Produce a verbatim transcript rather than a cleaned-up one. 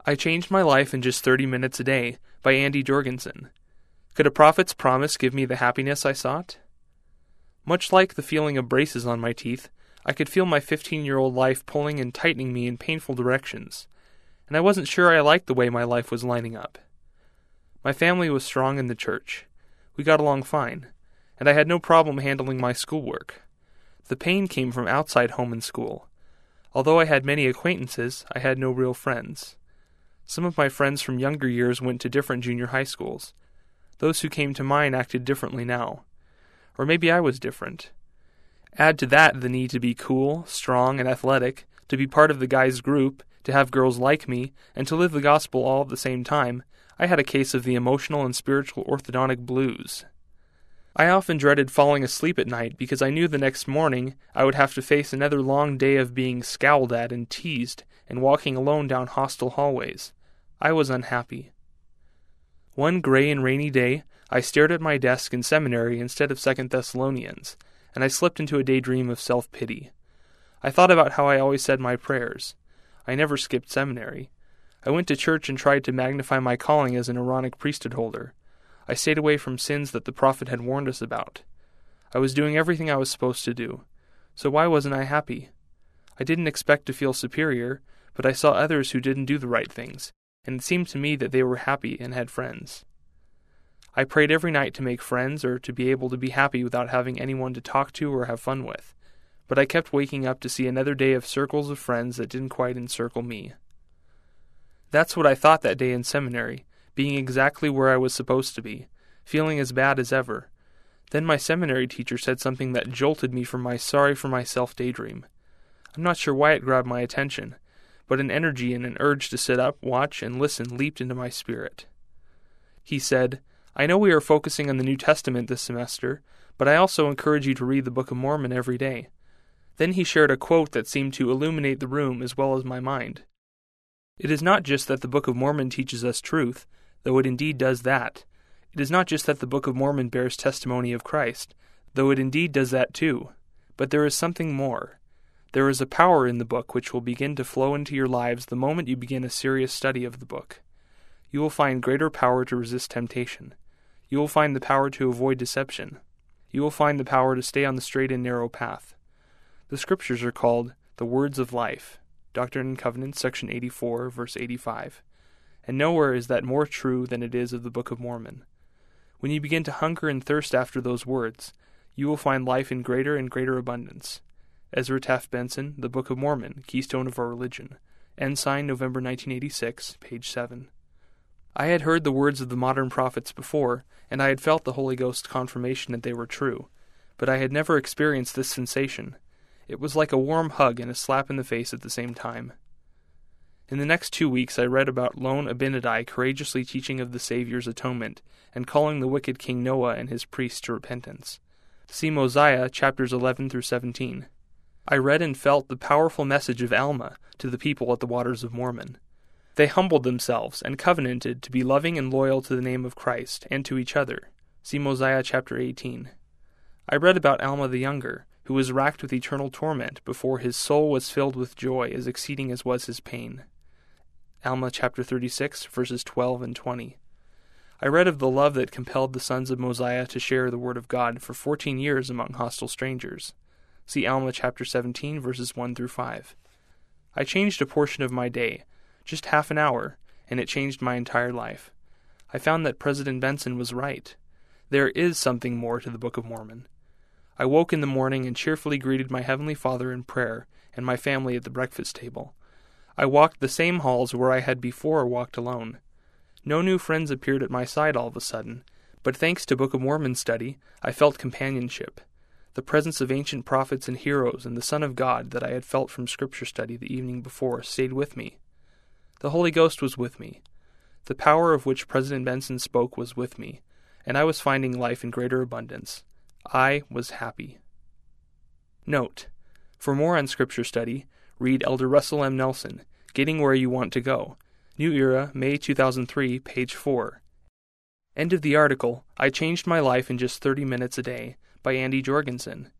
I Changed My Life in Just thirty minutes a Day by Andy Jorgensen. Could a prophet's promise give me the happiness I sought? Much like the feeling of braces on my teeth, I could feel my fifteen-year-old life pulling and tightening me in painful directions, and I wasn't sure I liked the way my life was lining up. My family was strong in the church. We got along fine, and I had no problem handling my schoolwork. The pain came from outside home and school. Although I had many acquaintances, I had no real friends. Some of my friends from younger years went to different junior high schools. Those who came to mine acted differently now. Or maybe I was different. Add to that the need to be cool, strong, and athletic, to be part of the guys' group, to have girls like me, and to live the gospel all at the same time, I had a case of the emotional and spiritual orthodontic blues. I often dreaded falling asleep at night because I knew the next morning I would have to face another long day of being scowled at and teased and walking alone down hostile hallways. I was unhappy. One gray and rainy day, I stared at my desk in seminary instead of Second Thessalonians, and I slipped into a daydream of self-pity. I thought about how I always said my prayers. I never skipped seminary. I went to church and tried to magnify my calling as an Aaronic priesthood holder. I stayed away from sins that the prophet had warned us about. I was doing everything I was supposed to do. So why wasn't I happy? I didn't expect to feel superior, but I saw others who didn't do the right things, and it seemed to me that they were happy and had friends. I prayed every night to make friends or to be able to be happy without having anyone to talk to or have fun with, but I kept waking up to see another day of circles of friends that didn't quite encircle me. That's what I thought that day in seminary, being exactly where I was supposed to be, feeling as bad as ever. Then my seminary teacher said something that jolted me from my sorry-for-myself daydream. I'm not sure why it grabbed my attention, but an energy and an urge to sit up, watch, and listen leaped into my spirit. He said, "I know we are focusing on the New Testament this semester, but I also encourage you to read the Book of Mormon every day." Then he shared a quote that seemed to illuminate the room as well as my mind. It is not just that the Book of Mormon teaches us truth, though it indeed does that. It is not just that the Book of Mormon bears testimony of Christ, though it indeed does that too. But there is something more. There is a power in the book which will begin to flow into your lives the moment you begin a serious study of the book. You will find greater power to resist temptation. You will find the power to avoid deception. You will find the power to stay on the straight and narrow path. The Scriptures are called the Words of Life, Doctrine and Covenants, section eighty-four, verse eighty-five. And nowhere is that more true than it is of the Book of Mormon. When you begin to hunger and thirst after those words, you will find life in greater and greater abundance. Ezra Taft Benson, The Book of Mormon, Keystone of Our Religion. Ensign, November nineteen eighty-six, page seven. I had heard the words of the modern prophets before, and I had felt the Holy Ghost confirmation that they were true, but I had never experienced this sensation. It was like a warm hug and a slap in the face at the same time. In the next two weeks I read about lone Abinadi courageously teaching of the Savior's atonement and calling the wicked King Noah and his priests to repentance. See Mosiah, chapters eleven through seventeen. I read and felt the powerful message of Alma to the people at the Waters of Mormon. They humbled themselves and covenanted to be loving and loyal to the name of Christ and to each other. See Mosiah chapter eighteen. I read about Alma the Younger, who was racked with eternal torment before his soul was filled with joy as exceeding as was his pain. Alma chapter thirty-six, verses twelve and twenty. I read of the love that compelled the sons of Mosiah to share the word of God for fourteen years among hostile strangers. See Alma chapter seventeen, verses one through five. I changed a portion of my day, just half an hour, and it changed my entire life. I found that President Benson was right. There is something more to the Book of Mormon. I woke in the morning and cheerfully greeted my Heavenly Father in prayer and my family at the breakfast table. I walked the same halls where I had before walked alone. No new friends appeared at my side all of a sudden, but thanks to Book of Mormon study, I felt companionship. The presence of ancient prophets and heroes and the Son of God that I had felt from Scripture study the evening before stayed with me. The Holy Ghost was with me. The power of which President Benson spoke was with me, and I was finding life in greater abundance. I was happy. Note: for more on Scripture study, read Elder Russell M. Nelson, Getting Where You Want to Go. New Era, May two thousand three, page four. End of the article, I Changed My Life in Just thirty minutes a Day, by Andy Jorgensen.